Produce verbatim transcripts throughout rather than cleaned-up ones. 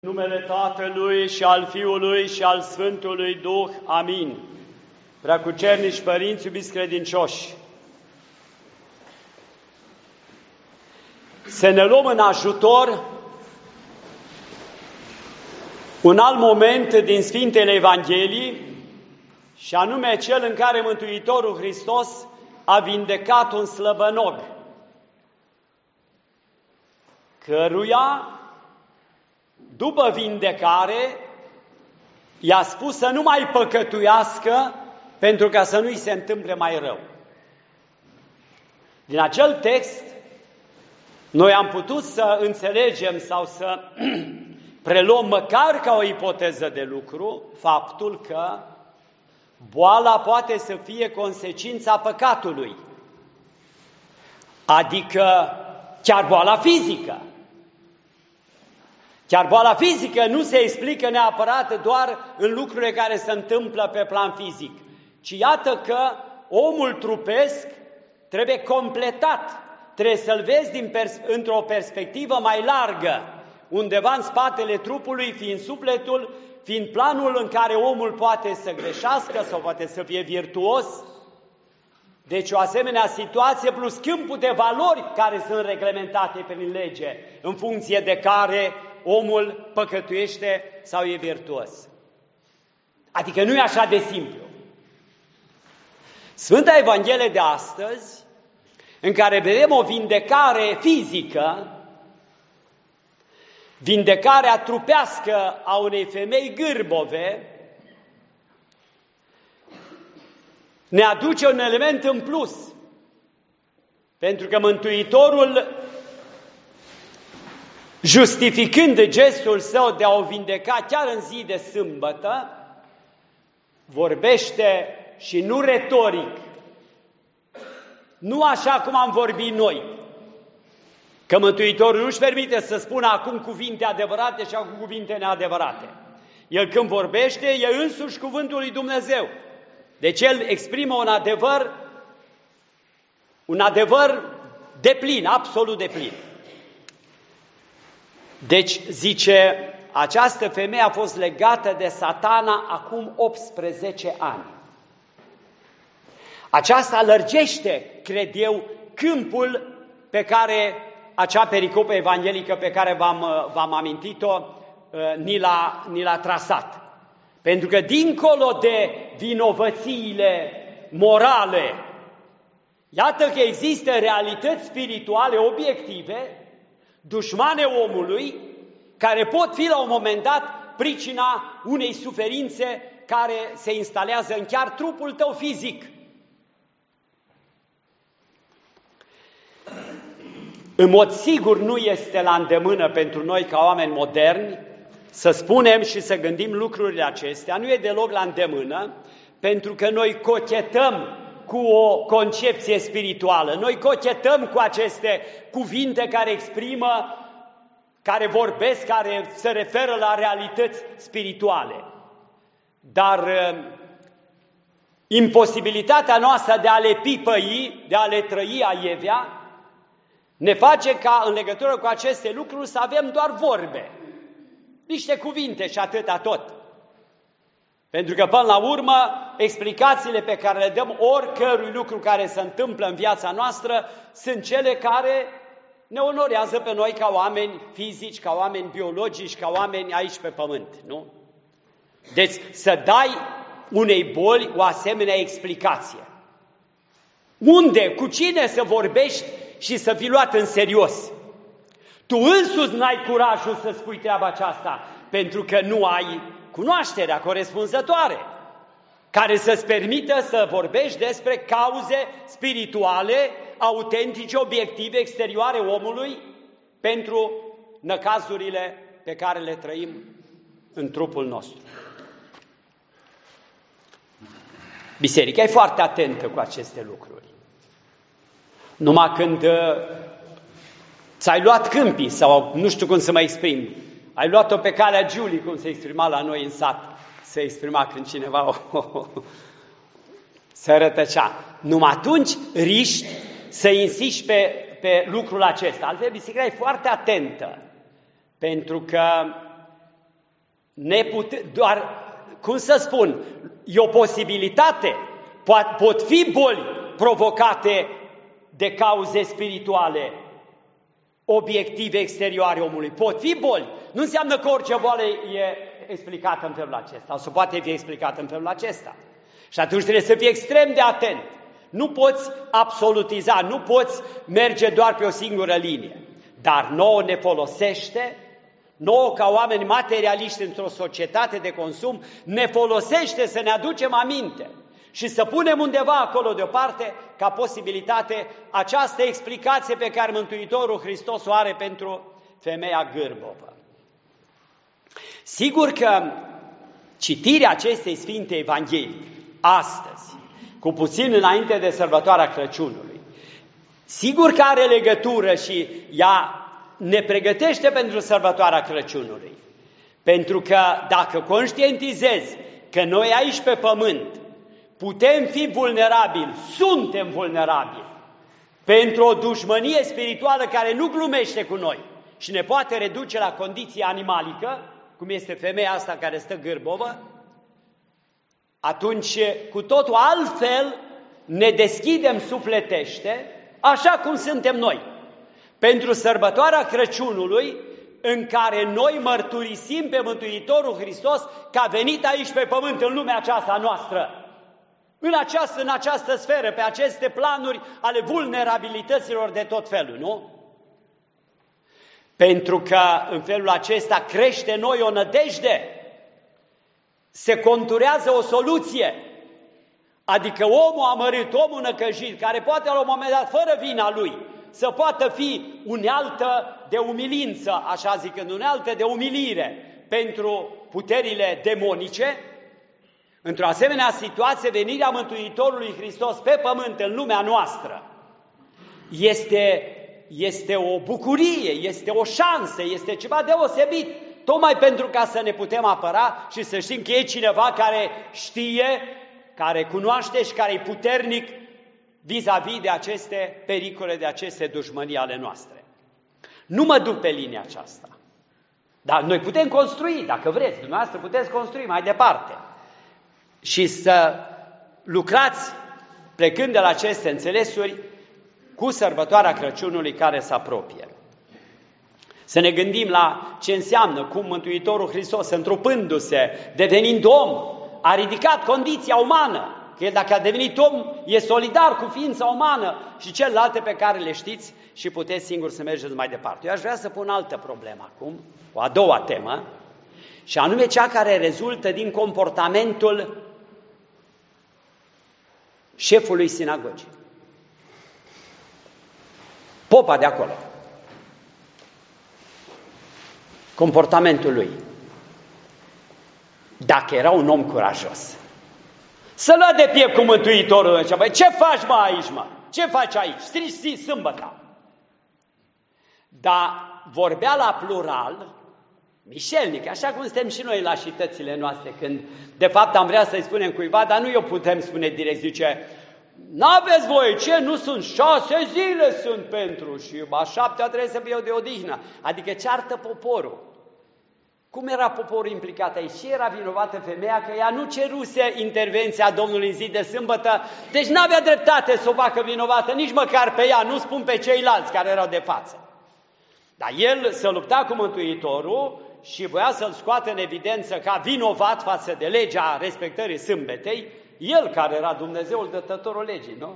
Numele Tatălui și al Fiului și al Sfântului Duh. Amin. Preacucernici părinți, iubiți credincioși, să ne luăm în ajutor un alt moment din Sfintele Evangheliei, și anume cel în care Mântuitorul Hristos a vindecat un slăbănog, căruia, după vindecare, i-a spus să nu mai păcătuiască pentru ca să nu-i se întâmple mai rău. Din acel text, noi am putut să înțelegem sau să preluăm măcar ca o ipoteză de lucru faptul că boala poate să fie consecința păcatului, adică chiar boala fizică. Chiar boala fizică nu se explică neapărat doar în lucrurile care se întâmplă pe plan fizic, ci iată că omul trupesc trebuie completat, trebuie să-l vezi din pers- într-o perspectivă mai largă, undeva în spatele trupului, fiind sufletul, fiind planul în care omul poate să greșească sau poate să fie virtuos. Deci o asemenea situație plus câmpul de valori care sunt reglementate prin lege, în funcție de care omul păcătuiește sau e virtuos. Adică nu e așa de simplu. Sfânta Evanghelie de astăzi, în care vedem o vindecare fizică, vindecarea trupească a unei femei gârbove, ne aduce un element în plus. Pentru că Mântuitorul, justificând gestul său de a o vindeca chiar în zi de sâmbătă, vorbește și nu retoric, nu așa cum am vorbit noi, că Mântuitorul nu-și permite să spună acum cuvinte adevărate și acum cuvinte neadevărate. El când vorbește, e însuși cuvântul lui Dumnezeu. Deci el exprimă un adevăr, un adevăr deplin, absolut deplin. Deci, zice, această femeie a fost legată de Satana acum optsprezece ani. Aceasta lărgește, cred eu, câmpul pe care acea pericopă evanghelică pe care v-am, v-am amintit-o ni l-a, ni l-a trasat. Pentru că dincolo de vinovățiile morale, iată că există realități spirituale obiective, dușmane omului, care pot fi la un moment dat pricina unei suferințe care se instalează în chiar trupul tău fizic. În mod sigur nu este la îndemână pentru noi ca oameni moderni să spunem și să gândim lucrurile acestea, nu e deloc la îndemână, pentru că noi cochetăm cu o concepție spirituală, noi cochetăm cu aceste cuvinte care exprimă, care vorbesc, care se referă la realități spirituale. Dar imposibilitatea noastră de a le pipăi, de a le trăi aievea, ne face ca în legătură cu aceste lucruri să avem doar vorbe, niște cuvinte și atâta tot. Pentru că, până la urmă, explicațiile pe care le dăm oricărui lucru care se întâmplă în viața noastră sunt cele care ne onorează pe noi ca oameni fizici, ca oameni biologici, ca oameni aici pe pământ, nu? Deci să dai unei boli o asemenea explicație. Unde, cu cine să vorbești și să fii luat în serios? Tu însuți n-ai curajul să spui treaba aceasta, pentru că nu ai cunoașterea corespunzătoare, care să-ți permită să vorbești despre cauze spirituale, autentice, obiective, exterioare omului, pentru năcazurile pe care le trăim în trupul nostru. Biserica e foarte atentă cu aceste lucruri. Numai când ți-ai luat câmpii, sau nu știu cum să mă exprim, ai luat-o pe calea Giulii, cum se exprima la noi în sat, se exprima când cineva o, o, o, se rătăcea. Numai atunci riști să insiști pe, pe lucrul acesta. Altfel, biserica e foarte atentă, pentru că nepute, doar, cum să spun, e o posibilitate, pot, pot fi boli provocate de cauze spirituale, obiective exterioare omului, pot fi boli. Nu înseamnă că orice boală e explicată în felul acesta, sau poate fi explicată în felul acesta. Și atunci trebuie să fii extrem de atent. Nu poți absolutiza, nu poți merge doar pe o singură linie. Dar nouă ne folosește, nouă ca oameni materialiști într-o societate de consum, ne folosește să ne aducem aminte și să punem undeva acolo deoparte ca posibilitate această explicație pe care Mântuitorul Hristos o are pentru femeia gârbovă. Sigur că citirea acestei Sfinte Evanghelii astăzi, cu puțin înainte de sărbătoarea Crăciunului, sigur că are legătură și ea ne pregătește pentru sărbătoarea Crăciunului. Pentru că dacă conștientizezi că noi aici pe pământ putem fi vulnerabili, suntem vulnerabili pentru o dușmănie spirituală care nu glumește cu noi și ne poate reduce la condiție animalică, cum este femeia asta care stă gârbovă, atunci cu totul altfel ne deschidem sufletește, așa cum suntem noi, pentru sărbătoarea Crăciunului, în care noi mărturisim pe Mântuitorul Hristos că a venit aici pe pământ, în lumea aceasta noastră, în această, în această sferă, pe aceste planuri ale vulnerabilităților de tot felul, nu? Pentru că în felul acesta crește în noi o nădejde, se conturează o soluție, adică omul amărât, omul năcăjit, care poate la un moment dat, fără vina lui, să poată fi unealtă de umilință, așa zicând, unealtă de umilire pentru puterile demonice, într-o asemenea situație, venirea Mântuitorului Hristos pe pământ, în lumea noastră, este, este o bucurie, este o șansă, este ceva deosebit, tocmai pentru ca să ne putem apăra și să știm că e cineva care știe, care cunoaște și care e puternic vis-a-vis de aceste pericole, de aceste dușmănii ale noastre. Nu mă duc pe linia aceasta. Dar noi putem construi, dacă vreți, dumneavoastră puteți construi mai departe. Și să lucrați, plecând de la aceste înțelesuri, cu sărbătoarea Crăciunului care se apropie. Să ne gândim la ce înseamnă cum Mântuitorul Hristos, întrupându-se, devenind om, a ridicat condiția umană. Că el, dacă a devenit om, e solidar cu ființa umană și celelalte pe care le știți și puteți singur să mergeți mai departe. Eu aș vrea să pun altă problemă acum, o a doua temă, și anume cea care rezultă din comportamentul șefului sinagogii. Popa de acolo. Comportamentul lui. Dacă era un om curajos, să lua de piept cu Mântuitorul ăsta. Băi, ce faci, mă, aici, mă? Ce faci aici? Strici sâmbăta. Dar vorbea la plural, mișelnic, așa cum suntem și noi la șitățile noastre, când de fapt am vrea să-i spunem cuiva, dar nu eu putem spune direct, zice, n-aveți voie, ce? Nu sunt șase zile sunt pentru și a șaptea trebuie să fie de odihnă. Adică ceartă poporul. Cum era poporul implicat aici? Și era vinovată femeia că ea nu ceruse intervenția Domnului în zi de sâmbătă, deci n-avea dreptate să o facă vinovată, nici măcar pe ea, nu spun pe ceilalți care erau de față. Dar el se lupta cu Mântuitorul și voia să-l scoată în evidență ca vinovat față de legea respectării sâmbetei, el care era Dumnezeul dătătorul legii, nu?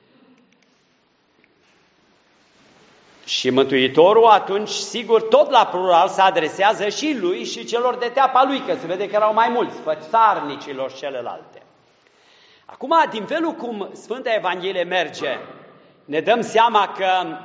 Și Mântuitorul atunci, sigur, tot la plural se adresează și lui și celor de teapa lui, că se vede că erau mai mulți, fățarnicilor celelalte. Acum, din felul cum Sfânta Evanghelie merge, ne dăm seama că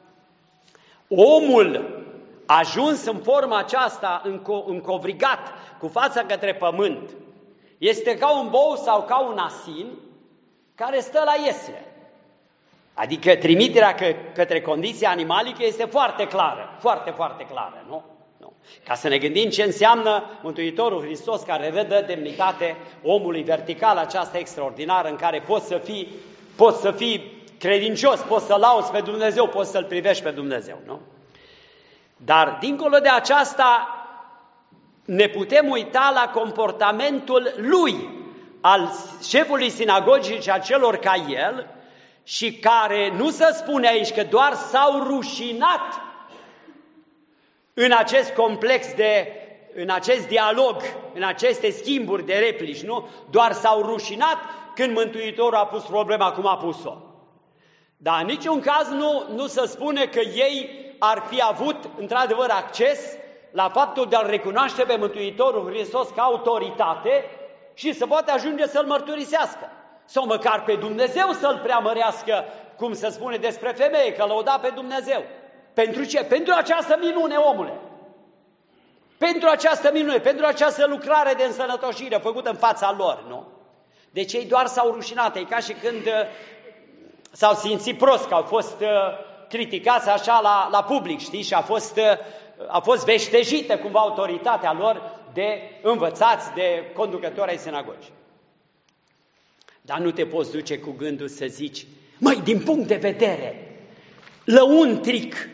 omul ajuns în forma aceasta, încovrigat, cu fața către pământ, este ca un bou sau ca un asin care stă la iesle. Adică trimiterea că, către condiția animalică este foarte clară, foarte, foarte clară, nu? nu? Ca să ne gândim ce înseamnă Mântuitorul Hristos care redă demnitate omului vertical, aceasta extraordinară în care poți să fii, poți să fii credincios, poți să lauzi pe Dumnezeu, poți să-L privești pe Dumnezeu, nu? Dar dincolo de aceasta, ne putem uita la comportamentul lui, al șefului sinagogii și a celor ca el, și care nu se spune aici că doar s-au rușinat în acest complex de, în acest dialog, în aceste schimburi de replici, nu? Doar s-au rușinat când Mântuitorul a pus problema cum a pus-o. Dar în niciun caz nu, nu se spune că ei ar fi avut într-adevăr acces la faptul de a-L recunoaște pe Mântuitorul Hristos ca autoritate și să poate ajunge să-L mărturisească. Sau măcar pe Dumnezeu să-L preamărească, cum se spune despre femeie, că lăuda pe Dumnezeu. Pentru ce? Pentru această minune, omule! Pentru această minune, pentru această lucrare de însănătoșire făcută în fața lor, nu? Deci ei doar s-au rușinat, e ca și când uh, s-au simțit prost, că au fost uh, criticați așa la, la public, știi? Și a fost, uh, a fost veștejită cumva autoritatea lor de învățați, de conducători ai sinagogii. Dar nu te poți duce cu gândul să zici, măi, din punct de vedere lăuntric,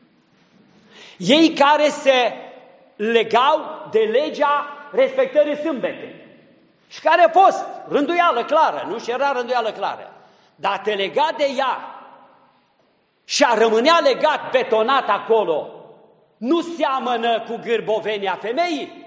ei care se legau de legea respectării sâmbetei și care a fost rânduială clară, nu? Și era rânduială clară, dar te lega de ea și a rămânea legat, betonat acolo, nu seamănă cu gârbovenia femeii?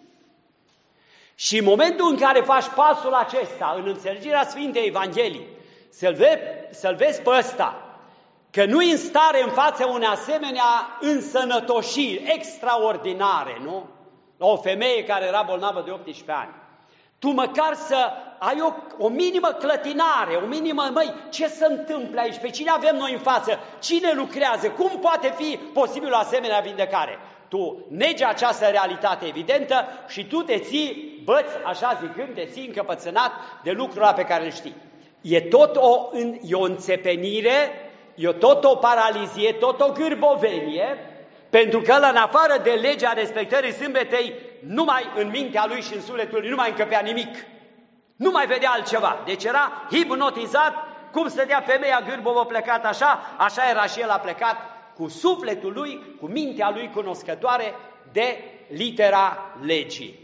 Și în momentul în care faci pasul acesta, în înțelegerea Sfintei Evangheliei, să-l vezi, să-l vezi pe ăsta, că nu-i în stare în fața unei asemenea însănătoșiri extraordinare, nu? La o femeie care era bolnavă de optsprezece ani. Tu măcar să ai o, o minimă clătinare, o minimă, măi, ce se întâmplă aici? Pe cine avem noi în față? Cine lucrează? Cum poate fi posibil o asemenea vindecare? Tu negi această realitate evidentă și tu te ții băți, așa zicând, te ții încăpățânat de lucrul pe care îl știi. E tot o, e o înțepenire, e tot o paralizie, tot o gârbovenie, pentru că ăla, în afară de legea respectării sâmbetei, numai în mintea lui și în sufletul lui nu mai încăpea nimic. Nu mai vedea altceva. Deci era hipnotizat, cum stătea femeia gârbovă plecat așa, așa era și el a plecat cu sufletul lui, cu mintea lui cunoscătoare de litera legii.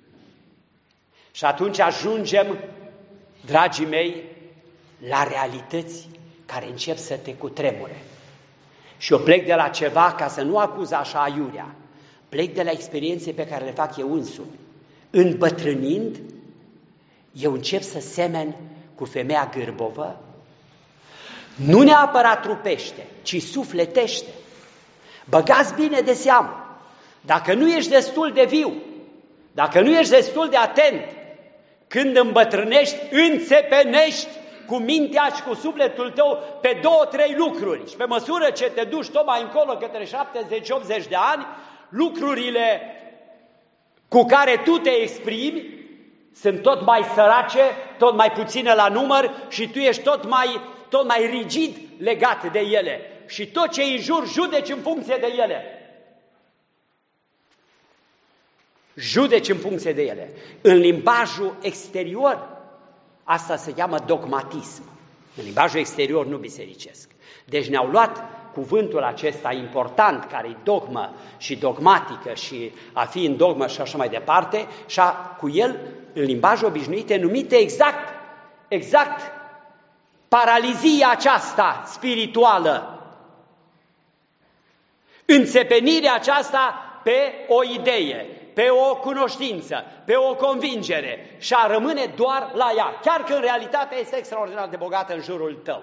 Și atunci ajungem, dragii mei, la realități care încep să te cutremure. Și eu plec de la ceva, ca să nu acuz așa aiurea, plec de la experiențe pe care le fac eu însumi. Îmbătrânind, eu încep să semen cu femeia gârbovă, nu neapărat trupește, ci sufletește. Băgați bine de seamă, dacă nu ești destul de viu, dacă nu ești destul de atent, când îmbătrânești, înțepenești cu mintea și cu sufletul tău pe două, trei lucruri. Și pe măsură ce te duci tot mai încolo către șaptezeci optzeci de ani, lucrurile cu care tu te exprimi sunt tot mai sărace, tot mai puține la număr și tu ești tot mai, tot mai rigid legat de ele. Și tot ce îi jur, judeci în funcție de ele. Judeci în funcție de ele. În limbajul exterior, asta se cheamă dogmatism. În limbajul exterior, nu bisericesc. Deci ne-au luat cuvântul acesta important, care e dogmă și dogmatică și a fi în dogmă și așa mai departe, și a, cu el, în limbajul obișnuit, e numită exact, exact paralizia aceasta spirituală. Înțepenirea aceasta pe o idee, pe o cunoștință, pe o convingere și a rămâne doar la ea, chiar că în realitate este extraordinar de bogată în jurul tău.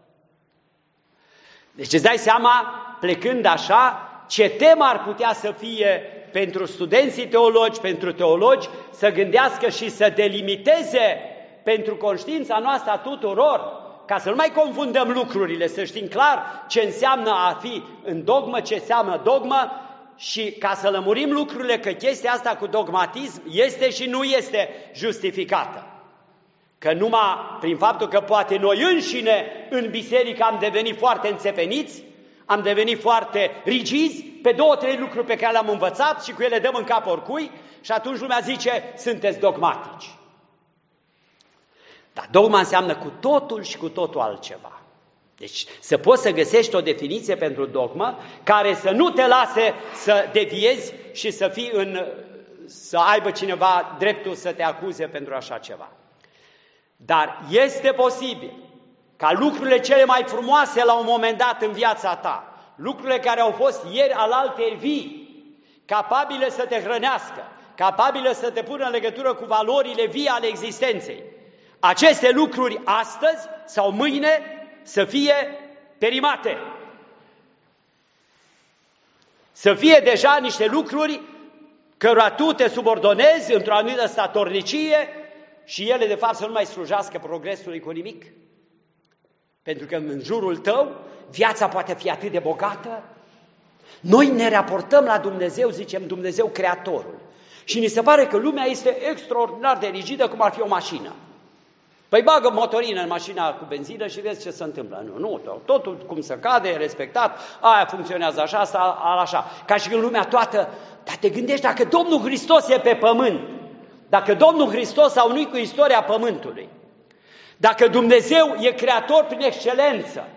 Deci îți dai seama, plecând așa, ce temă ar putea să fie pentru studenții teologi, pentru teologi, să gândească și să delimiteze pentru conștiința noastră a tuturor, ca să nu mai confundăm lucrurile, să știm clar ce înseamnă a fi în dogmă, ce înseamnă dogmă, și ca să lămurim lucrurile că chestia asta cu dogmatism este și nu este justificată. Că numai prin faptul că poate noi înșine în biserică am devenit foarte înțepeniți, am devenit foarte rigizi pe două, trei lucruri pe care le-am învățat și cu ele dăm în cap oricui și atunci lumea zice, sunteți dogmatici. Dar dogma înseamnă cu totul și cu totul altceva. Deci să poți să găsești o definiție pentru dogmă care să nu te lase să deviezi și să fii în, să aibă cineva dreptul să te acuze pentru așa ceva. Dar este posibil ca lucrurile cele mai frumoase la un moment dat în viața ta, lucrurile care au fost ieri alaltăieri vii, capabile să te hrănească, capabile să te pună în legătură cu valorile vii ale existenței, aceste lucruri astăzi sau mâine să fie perimate. Să fie deja niște lucruri cărora tu te subordonezi într-o anumită statornicie și ele de fapt să nu mai slujească progresului cu nimic. Pentru că în jurul tău viața poate fi atât de bogată. Noi ne raportăm la Dumnezeu, zicem Dumnezeu Creatorul. Și ni se pare că lumea este extraordinar de rigidă cum ar fi o mașină. Păi bagă motorină în mașina cu benzină și vezi ce se întâmplă. Nu, nu, totul cum se cade, e respectat, aia funcționează așa, asta, așa. Ca și când lumea toată, dar te gândești dacă Domnul Hristos e pe pământ, dacă Domnul Hristos a unit cu istoria pământului, dacă Dumnezeu e creator prin excelență,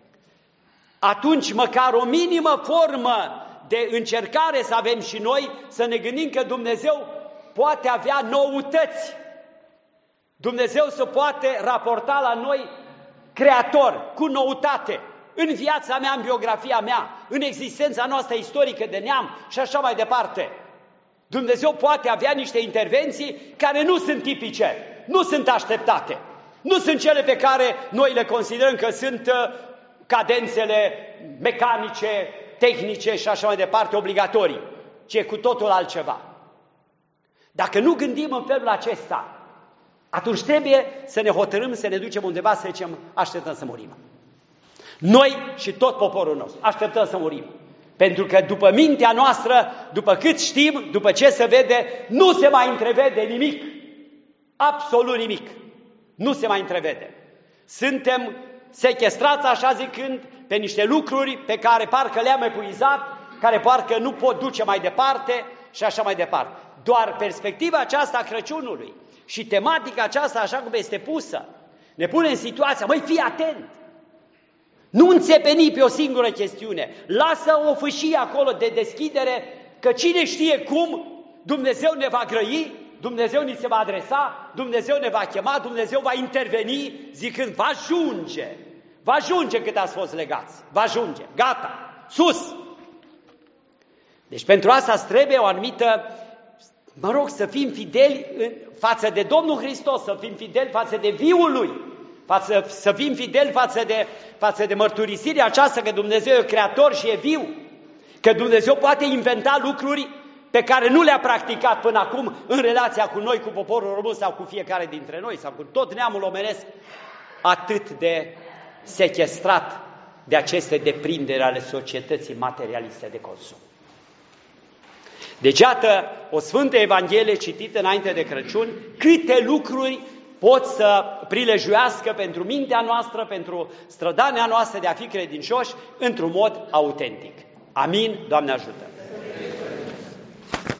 atunci măcar o minimă formă de încercare să avem și noi, să ne gândim că Dumnezeu poate avea noutăți. Dumnezeu se poate raporta la noi creator, cu noutate, în viața mea, în biografia mea, în existența noastră istorică de neam și așa mai departe. Dumnezeu poate avea niște intervenții care nu sunt tipice, nu sunt așteptate, nu sunt cele pe care noi le considerăm că sunt cadențele mecanice, tehnice și așa mai departe, obligatorii, ci e cu totul altceva. Dacă nu gândim în felul acesta, atunci trebuie să ne hotărâm, să ne ducem undeva, să zicem, așteptăm să murim. Noi și tot poporul nostru, așteptăm să murim. Pentru că după mintea noastră, după cât știm, după ce se vede, nu se mai întrevede nimic. Absolut nimic. Nu se mai întrevede. Suntem sechestrați, așa zicând, pe niște lucruri pe care parcă le-am epuizat, care parcă nu pot duce mai departe și așa mai departe. Doar perspectiva aceasta a Crăciunului și tematica aceasta, așa cum este pusă, ne pune în situația, măi, fii atent! Nu înțepeni pe o singură chestiune, lasă o fâșie acolo de deschidere, că cine știe cum Dumnezeu ne va grăi, Dumnezeu ni se va adresa, Dumnezeu ne va chema, Dumnezeu va interveni zicând, va ajunge, va ajunge cât ați fost legați, va ajunge, gata, sus! Deci pentru asta îți trebuie o anumită, mă rog, să fim fideli în, față de Domnul Hristos, să fim fideli față de viul Lui, față, să fim fideli față de, față de mărturisirea aceasta că Dumnezeu e creator și e viu, că Dumnezeu poate inventa lucruri pe care nu le-a practicat până acum în relația cu noi, cu poporul român sau cu fiecare dintre noi sau cu tot neamul omenesc, atât de sechestrat de aceste deprinderi ale societății materialiste de consum. Deci, iată, o Sfântă Evanghelie citită înainte de Crăciun, câte lucruri pot să prilejuiască pentru mintea noastră, pentru strădania noastră de a fi credincioși într-un mod autentic. Amin, Doamne ajută!